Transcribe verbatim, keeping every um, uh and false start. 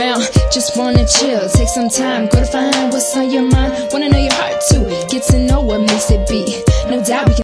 around, just wanna chill. Take some time, go to find what's on your mind. Wanna know your heart too, get to know what makes it beat. No doubt we can